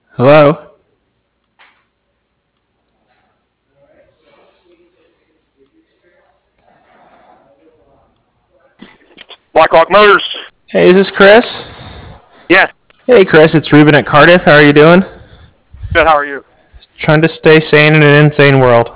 Hello? Blackhawk Motors. Hey, is this Chris? Yeah. Hey, Chris, it's Ruben at Cardiff. How are you doing? Good. How are you? Trying to stay sane in an insane world.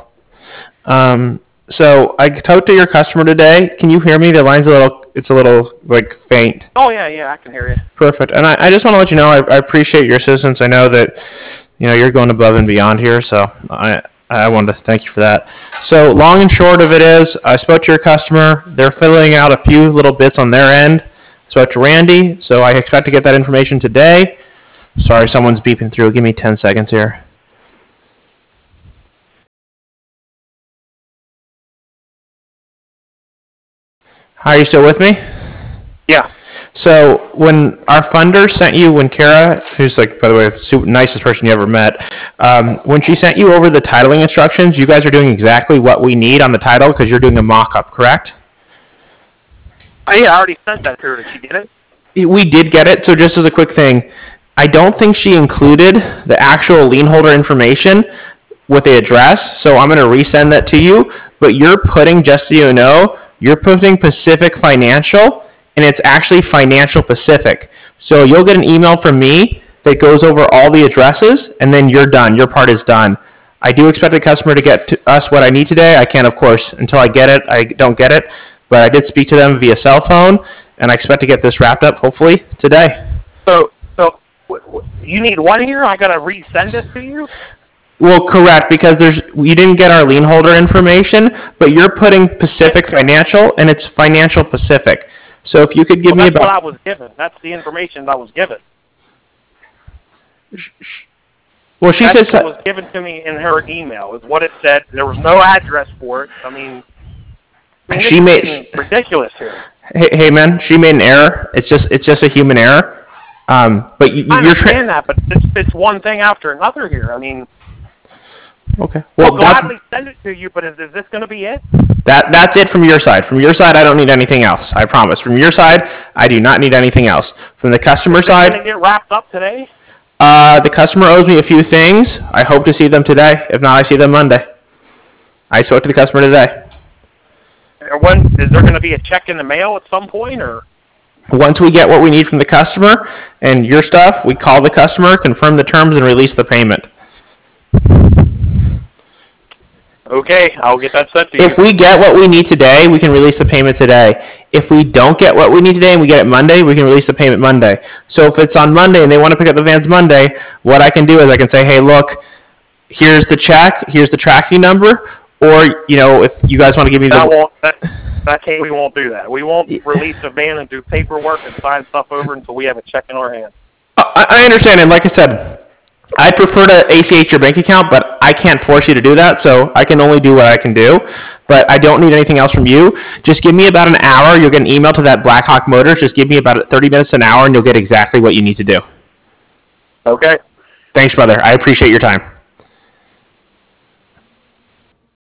So I talked to your customer today. Can you hear me? The line's it's a little like faint. Oh yeah, yeah. I can hear you. Perfect. And I just want to let you know I appreciate your assistance. I know that you're going above and beyond here, so I wanted to thank you for that. So long and short of it is, I spoke to your customer. They're filling out a few little bits on their end. I spoke to Randy, so I expect to get that information today. Sorry, someone's beeping through. Give me 10 seconds here. Hi, are you still with me? Yeah. So when our funder sent you, when Kara, who's like, by the way, the nicest person you ever met, when she sent you over the titling instructions, you guys are doing exactly what we need on the title because you're doing a mock-up, correct? Yeah, I already sent that to her. Did she get it? We did get it. So just as a quick thing, I don't think she included the actual lien holder information with the address. So I'm going to resend that to you. But you're putting, just so you know, you're putting Pacific Financial, and it's actually Financial Pacific. So you'll get an email from me that goes over all the addresses, and then you're done. Your part is done. I do expect the customer to get to us what I need today. I can't, of course, until I get it. I don't get it. But I did speak to them via cell phone, and I expect to get this wrapped up hopefully today. So you need 1 year? I gotta resend this to you? Well, correct, because you didn't get our lien holder information, but you're putting Pacific Financial, and it's Financial Pacific. So if you could give me That's about... what I was given. That's the information I was given. Well, she That's says... what was given to me in her email, is what it said. There was no address for it. I mean she made... ridiculous here. Hey, man, she made an error. It's just a human error. But I understand that, but it's one thing after another here. I mean... Okay. Well, I'll gladly send it to you, but is this going to be it? That's it from your side. From your side, I don't need anything else. I promise. From your side, I do not need anything else. From the customer side... Is it going to get wrapped up today? The customer owes me a few things. I hope to see them today. If not, I see them Monday. I spoke to the customer today. When is there going to be a check in the mail at some point, or? Once we get what we need from the customer and your stuff, we call the customer, confirm the terms, and release the payment. Okay, I'll get that sent to you. If we get what we need today, we can release the payment today. If we don't get what we need today and we get it Monday, we can release the payment Monday. So if it's on Monday and they want to pick up the vans Monday, what I can do is I can say, hey, look, here's the check, here's the tracking number, or, if you guys want to give me we won't do that. We won't release a van and do paperwork and sign stuff over until we have a check in our hand. I understand, and like I said, I'd prefer to ACH your bank account, but I can't force you to do that, so I can only do what I can do. But I don't need anything else from you. Just give me about an hour. You'll get an email to that Blackhawk Motors. Just give me about 30 minutes to an hour, and you'll get exactly what you need to do. Okay. Thanks, brother. I appreciate your time.